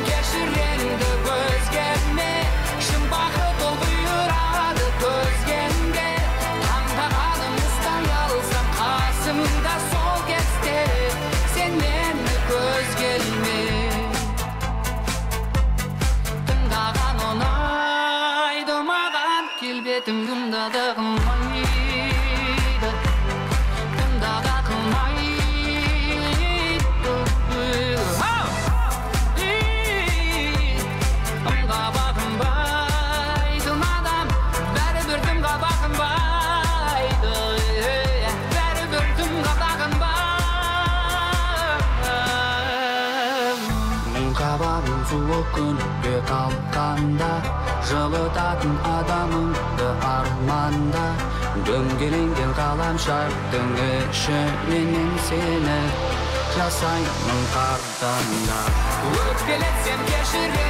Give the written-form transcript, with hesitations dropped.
кешіреңді көзгеме шын бақыт ол бұйырады көзгенде таңдағаным ұстай алсам қасымда сол кезде сен мені көзгелме тыңдаған ұнайды маған келбетің тыңдады қылмайды тыңдада қылмайды ымға бақынбайды адам бәрібір дымға бақынбайды бәрібір дымға бақынбайды қабағың суық күнге қалқанда жылытатын адамыңды арманда дөңгеленген ғаламшардың ішінен мен сені жасаймын қардан да өкпелетсем кешір